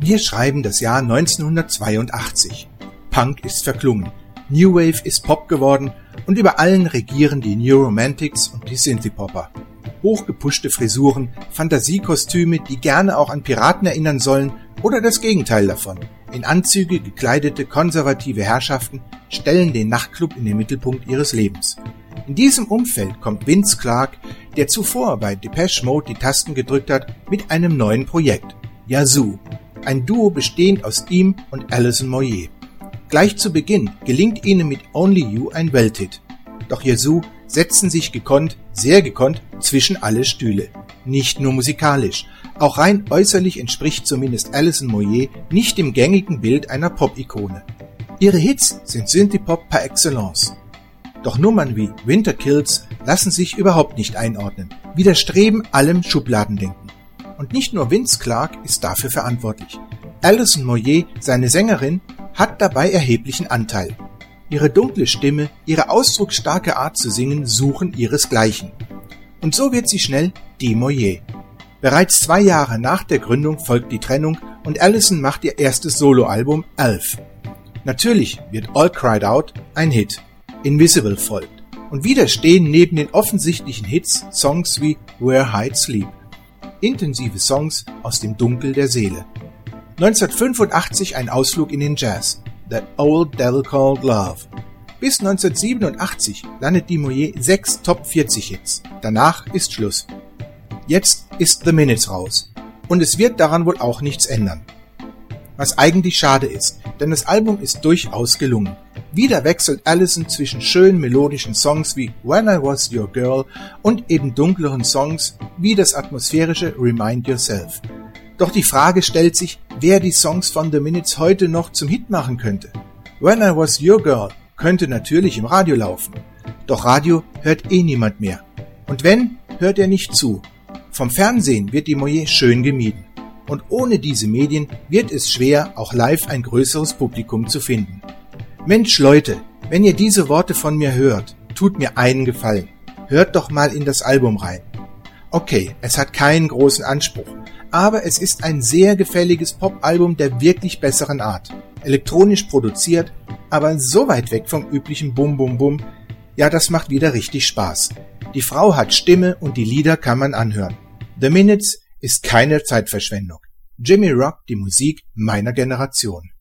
Wir schreiben das Jahr 1982. Punk ist verklungen, New Wave ist Pop geworden und über allen regieren die New Romantics und die Synthie-Popper. Hochgepuschte Frisuren, Fantasiekostüme, die gerne auch an Piraten erinnern sollen, oder das Gegenteil davon. In Anzüge gekleidete konservative Herrschaften stellen den Nachtclub in den Mittelpunkt ihres Lebens. In diesem Umfeld kommt Vince Clarke, der zuvor bei Depeche Mode die Tasten gedrückt hat, mit einem neuen Projekt, Yazoo, ein Duo bestehend aus ihm und Alison Moyet. Gleich zu Beginn gelingt ihnen mit Only You ein Welthit. Doch Yazoo setzen sich gekonnt, sehr gekonnt, zwischen alle Stühle. Nicht nur musikalisch, auch rein äußerlich entspricht zumindest Alison Moyet nicht dem gängigen Bild einer Pop-Ikone. Ihre Hits sind Synthie-Pop par excellence. Doch Nummern wie Winter Kills lassen sich überhaupt nicht einordnen, widerstreben allem Schubladendenken. Und nicht nur Vince Clarke ist dafür verantwortlich. Alison Moyet, seine Sängerin, hat dabei erheblichen Anteil. Ihre dunkle Stimme, ihre ausdrucksstarke Art zu singen suchen ihresgleichen. Und so wird sie schnell die Moyet. Bereits 2 Jahre nach der Gründung folgt die Trennung und Alison macht ihr erstes Soloalbum Elf. Natürlich wird All Cried Out ein Hit. Invisible folgt. Und wieder stehen neben den offensichtlichen Hits Songs wie Where Hide Sleep. Intensive Songs aus dem Dunkel der Seele. 1985 ein Ausflug in den Jazz. That Old Devil Called Love. Bis 1987 landet die Moyet 6 Top 40 Hits. Danach ist Schluss. Jetzt ist The Minutes raus. Und es wird daran wohl auch nichts ändern. Was eigentlich schade ist, denn das Album ist durchaus gelungen. Wieder wechselt Alison zwischen schönen melodischen Songs wie When I Was Your Girl und eben dunkleren Songs wie das atmosphärische Remind Yourself. Doch die Frage stellt sich, wer die Songs von The Minutes heute noch zum Hit machen könnte. When I Was Your Girl könnte natürlich im Radio laufen. Doch Radio hört eh niemand mehr. Und wenn, hört er nicht zu. Vom Fernsehen wird die Moyet schön gemieden. Und ohne diese Medien wird es schwer, auch live ein größeres Publikum zu finden. Mensch Leute, wenn ihr diese Worte von mir hört, tut mir einen Gefallen. Hört doch mal in das Album rein. Okay, es hat keinen großen Anspruch, aber es ist ein sehr gefälliges Pop-Album der wirklich besseren Art. Elektronisch produziert, aber so weit weg vom üblichen Bum-Bum-Bum, ja, das macht wieder richtig Spaß. Die Frau hat Stimme und die Lieder kann man anhören. The Minutes ist keine Zeitverschwendung. Jimmy Rock, die Musik meiner Generation.